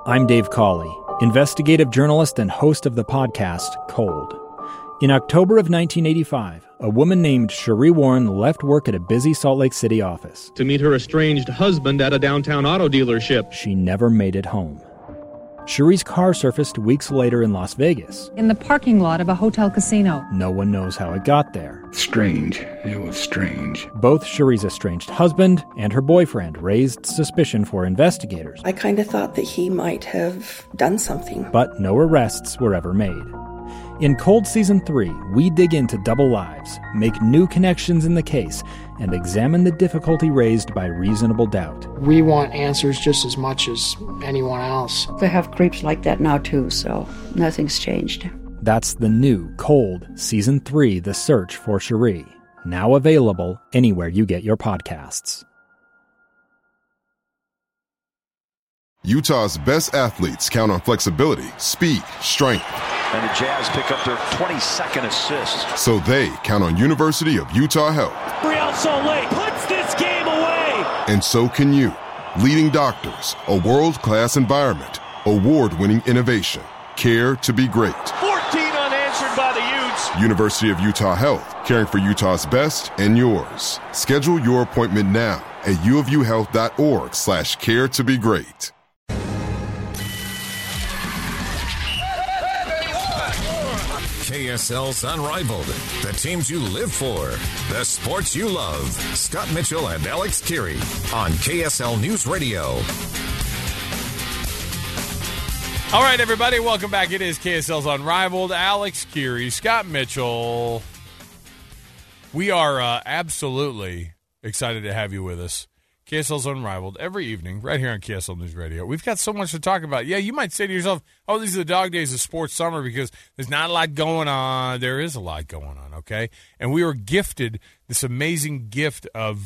I'm Dave Cawley, investigative journalist and host of the podcast Cold. In October of 1985, a woman named Sheree Warren left work at a busy Salt Lake City office to meet her estranged husband at a downtown auto dealership. She never made it home. Sheree's car surfaced weeks later in Las Vegas. In the parking lot of a hotel casino. No one knows how it got there. Strange. It was strange. Both Sheree's estranged husband and her boyfriend raised suspicion for investigators. I kind of thought that he might have done something. But no arrests were ever made. In Cold Season 3, we dig into double lives, make new connections in the case, and examine the difficulty raised by reasonable doubt. We want answers just as much as anyone else. They have creeps like that now too, so nothing's changed. That's the new Cold Season 3, The Search for Sheree, now available anywhere you get your podcasts. Utah's best athletes count on flexibility, speed, strength. And the Jazz pick up their 22nd assist. So they count on University of Utah Health. Real Salt Lake puts this game away. And so can you. Leading doctors, a world-class environment, award-winning innovation, care to be great. 14 unanswered by the Utes. University of Utah Health, caring for Utah's best and yours. Schedule your appointment now at uofuhealth.org/care to be great. KSL's Unrivaled. The teams you live for. The sports you love. Scott Mitchell and Alex Keary on KSL News Radio. All right, everybody, welcome back. It is KSL's Unrivaled. Alex Keary, Scott Mitchell. We are absolutely excited to have you with us. KSL's Unrivaled every evening right here on KSL News Radio. We've got so much to talk about. Yeah, you might say to yourself, oh, these are the dog days of sports summer because there's not a lot going on. There is a lot going on, okay? And we were gifted this amazing gift of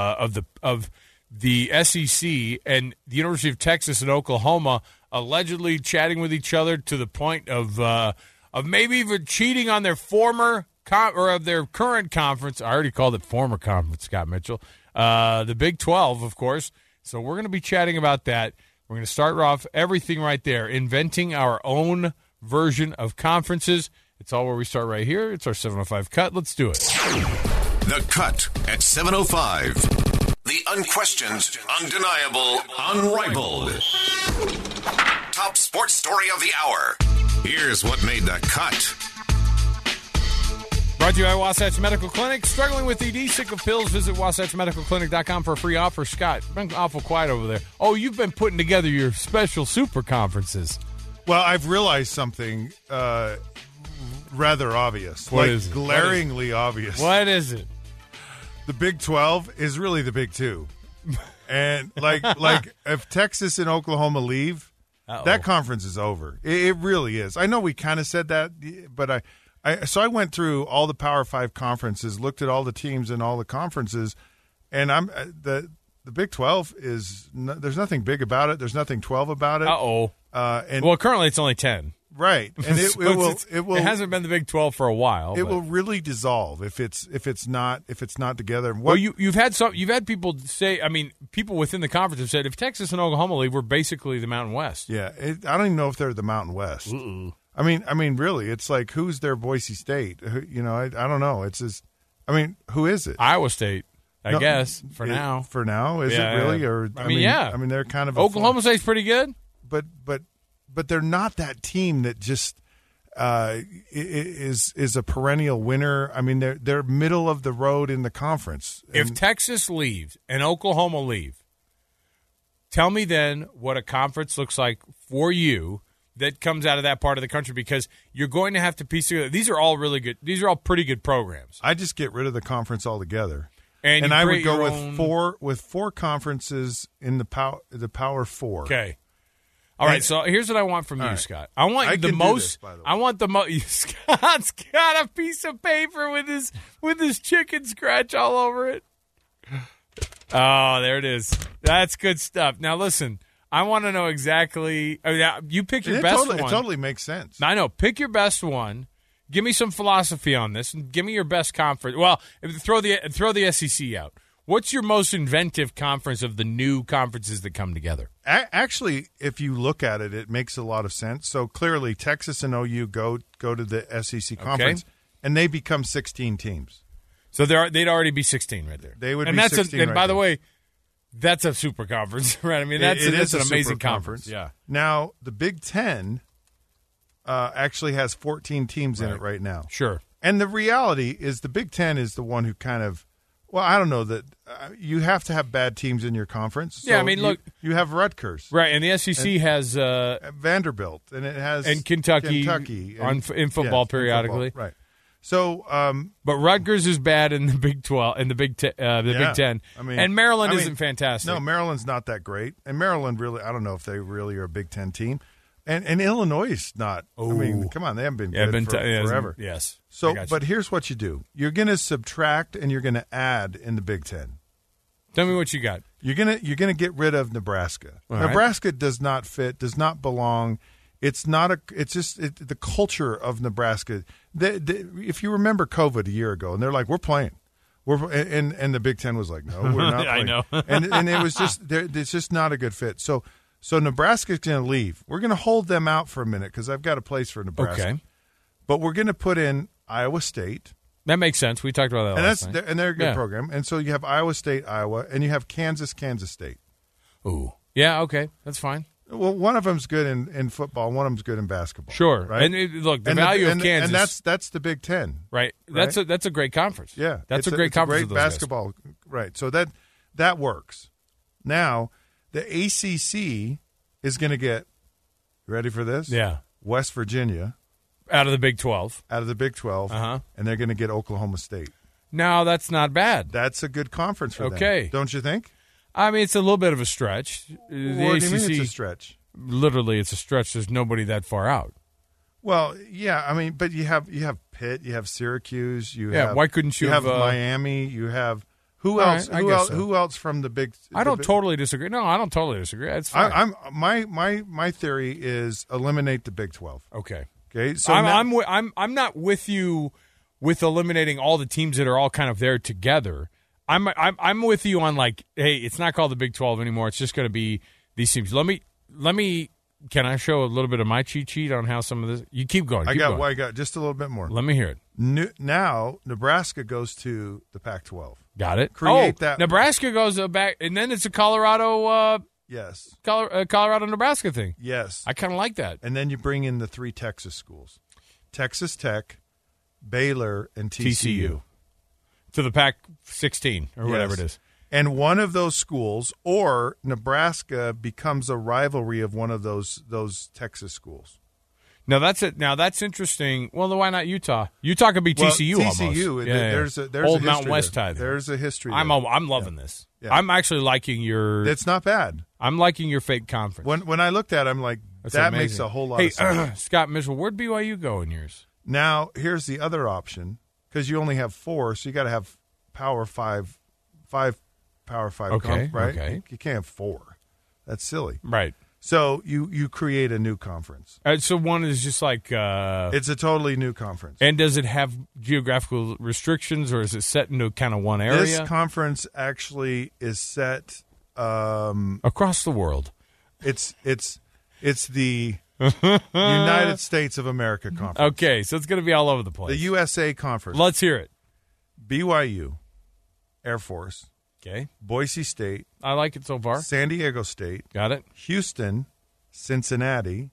the SEC and the University of Texas and Oklahoma allegedly chatting with each other to the point of maybe even cheating on their former or of their current conference. I already called it former conference, Scott Mitchell. The Big 12, of course. So we're going to be chatting about that. We're going to start off everything right there, inventing our own version of conferences. It's all where we start right here. It's our 705 Cut. Let's do it. The Cut at 705. The unquestioned, undeniable, unrivaled. Top sports story of the hour. Here's what made the cut. Brought to you by Wasatch Medical Clinic. Struggling with ED, sick of pills? Visit WasatchMedicalClinic.com for a free offer. Scott, been awful quiet over there. Oh, you've been putting together your special super conferences. Well, I've realized something rather obvious. What is it? Glaringly obvious. What is it? The Big 12 is really the Big 2. And like if Texas and Oklahoma leave, that conference is over. It really is. I know we kind of said that, but So I went through all the Power 5 conferences, looked at all the teams in all the conferences, and the Big 12 is there's nothing big about it. There's nothing 12 about it. Well, currently it's only 10. Right, and it will. It hasn't been the Big 12 for a while. It will really dissolve if it's not together. Well, you've had people say. I mean, people within the conference have said if Texas and Oklahoma leave, we're basically the Mountain West. Yeah, I don't even know if they're the Mountain West. I mean, really, it's like who's their Boise State? I don't know. It's just, who is it? Iowa State, I guess for now. For now, is it really? Or yeah. I mean, they're kind of Oklahoma State's pretty good, but they're not that team that just is a perennial winner. I mean, they're middle of the road in the conference. If Texas leaves and Oklahoma leave, tell me then what a conference looks like for you that comes out of that part of the country, because you're going to have to piece together. These are all really good. These are all pretty good programs. I just get rid of the conference altogether, and I would go with four conferences in the Power 4. Okay. All right. So here's what I want from you, Scott. I want the most. I want the most. Scott's got a piece of paper with his chicken scratch all over it. Oh, there it is. That's good stuff. Now listen. I want to know exactly. You pick your best one. It totally makes sense. I know. Pick your best one. Give me some philosophy on this, and give me your best conference. Well, throw the SEC out. What's your most inventive conference of the new conferences that come together? Actually, if you look at it, it makes a lot of sense. So clearly, Texas and OU go to the SEC conference, and they become 16 teams. So they'd already be 16 right there. They would and be that's 16 And by the way, that's a super conference, right? I mean, that's an amazing conference. Yeah. Now, the Big Ten actually has 14 teams in it right now. Sure. And the reality is the Big Ten is the one who kind of, well, I don't know that you have to have bad teams in your conference. So yeah, I mean, look. You have Rutgers. Right, and the SEC has Vanderbilt, and it has. And Kentucky in football periodically. Football, right. So, but Rutgers is bad in the Big 12 in the Big Ten. I mean, and Maryland isn't fantastic. No, Maryland's not that great, and Maryland really. I don't know if they really are a Big Ten team, and Illinois is not. Ooh. I mean, come on, they haven't been good forever. Yes. So, but here's what you do: you're going to subtract and you're going to add in the Big Ten. Tell me what you got. You're gonna get rid of Nebraska. All Nebraska does not fit. Does not belong. It's not a. It's just the culture of Nebraska. If you remember COVID a year ago, and they're like, "We're playing," and the Big Ten was like, "No, we're not." I know. and it was just it's just not a good fit. So Nebraska's going to leave. We're going to hold them out for a minute because I've got a place for Nebraska. Okay. But we're going to put in Iowa State. That makes sense. We talked about that last night. And they're a good program. And so you have Iowa State, Iowa, and you have Kansas State. Ooh. Yeah, okay. That's fine. Well, one of them's good in football, one of them's good in basketball. Sure. Right? And look, the value of Kansas. And that's the Big Ten. Right. That's a great conference. Yeah. That's a great conference. Great basketball. Guys. Right. So that works. Now, the ACC is going to get, ready for this? Yeah. West Virginia. Out of the Big 12. And they're going to get Oklahoma State. No, that's not bad. That's a good conference for them. Don't you think? I mean, it's a little bit of a stretch. What do you mean it's a stretch? Literally, it's a stretch. There's nobody that far out. Well, yeah, I mean, but you have Pitt, you have Syracuse, why couldn't you have Miami, you have who else? Who else from the Big? I don't totally disagree. No, I don't totally disagree. That's fine. My theory is eliminate the Big 12. Okay. Okay, so I'm not with you with eliminating all the teams that are all kind of there together. I'm with you on like, hey, it's not called the Big 12 anymore. It's just going to be these teams. Let me. Can I show a little bit of my cheat sheet on how some of this? You keep going. I got just a little bit more. Let me hear it. Now Nebraska goes to the Pac-12. Got it. Create that. Nebraska goes back, and then it's a Colorado. Yes. Colorado-Nebraska thing. Yes. I kind of like that. And then you bring in the 3 Texas schools. Texas Tech, Baylor, and TCU. To the Pac-16 or whatever it is. And one of those schools, or Nebraska, becomes a rivalry of one of those Texas schools. Now that's interesting. Well, then why not Utah? Utah could be TCU almost. TCU. There's old a Mountain West there. tie. There's a history. I'm loving this. Yeah. I'm actually liking your. It's not bad. I'm liking your fake conference. When I looked at it, I'm like, that makes a whole lot of sense. Scott Mitchell, where'd BYU go in yours? Now here's the other option, because you only have 4, so you got to have Power 5 Power 5. Okay, right? Okay. You can't have 4. That's silly. Right. So you create a new conference. So one is just like it's a totally new conference. And does it have geographical restrictions, or is it set into kind of one area? This conference actually is set across the world. It's the United States of America conference. Okay, so it's going to be all over the place. The USA conference. Let's hear it. BYU, Air Force. Okay. Boise State. I like it so far. San Diego State. Got it. Houston, Cincinnati,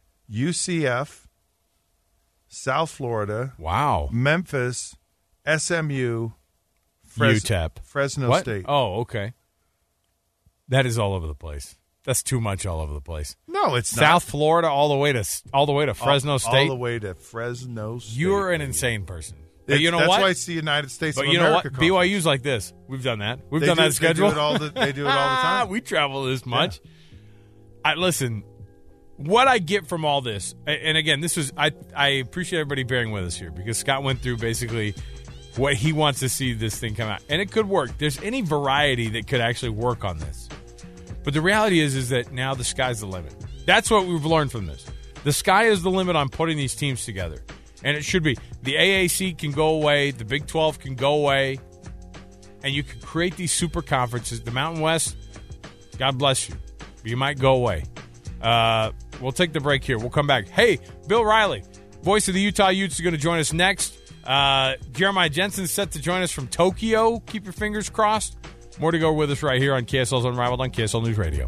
UCF, South Florida. Wow. Memphis, SMU, UTEP. Fresno State. Oh, okay. That is all over the place. That's too much all over the place. No, it's not. South Florida all the way to Fresno State. All the way to Fresno State. You're an insane person. But you know that's what? why it's the United States but of you America. Know what? BYU's like this. We've done that. We've done that schedule. They do it all the time. We travel this much. Yeah. Listen, what I get from all this, and again, this was I appreciate everybody bearing with us here, because Scott went through basically what he wants to see this thing come out. And it could work. There's any variety that could actually work on this. But the reality is that now the sky's the limit. That's what we've learned from this. The sky is the limit on putting these teams together. And it should be. The AAC can go away. The Big 12 can go away. and you can create these super conferences. The Mountain West, God bless you. You might go away. We'll take the break here. We'll come back. Hey, Bill Riley, voice of the Utah Utes, is going to join us next. Jeremiah Jensen's set to join us from Tokyo. Keep your fingers crossed. More to go with us right here on KSL's Unrivaled on KSL News Radio.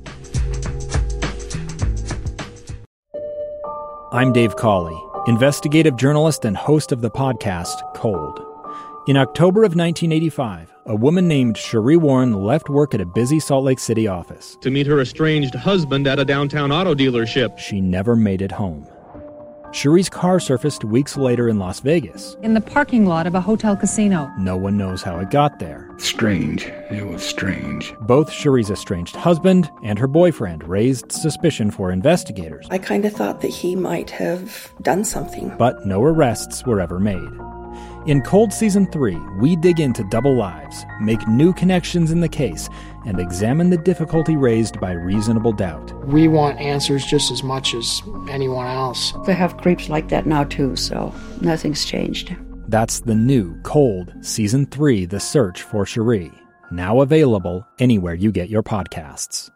I'm Dave Cawley, investigative journalist and host of the podcast Cold. In October of 1985, a woman named Cherie Warren left work at a busy Salt Lake City office to meet her estranged husband at a downtown auto dealership. She never made it home. Cherie's car surfaced weeks later in Las Vegas. In the parking lot of a hotel casino. No one knows how it got there. Strange. It was strange. Both Cherie's estranged husband and her boyfriend raised suspicion for investigators. I kind of thought that he might have done something. But no arrests were ever made. In Cold Season 3, we dig into double lives, make new connections in the case, and examine the difficulty raised by reasonable doubt. We want answers just as much as anyone else. They have creeps like that now too, so nothing's changed. That's the new Cold Season 3, The Search for Cherie. Now available anywhere you get your podcasts.